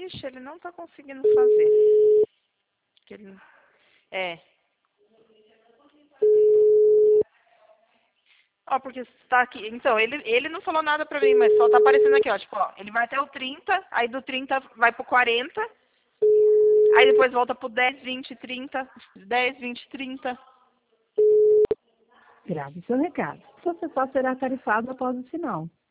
Ixi, ele não tá conseguindo fazer. Que ele... É. Ó, porque tá aqui. Então, ele não falou nada pra mim, mas só tá aparecendo aqui, ó. Tipo, ó, ele vai até o 30, aí do 30 vai pro 40, aí depois volta pro 10, 20, 30, 10, 20, 30. Grave seu recado. Seu acessório será tarifado após o sinal.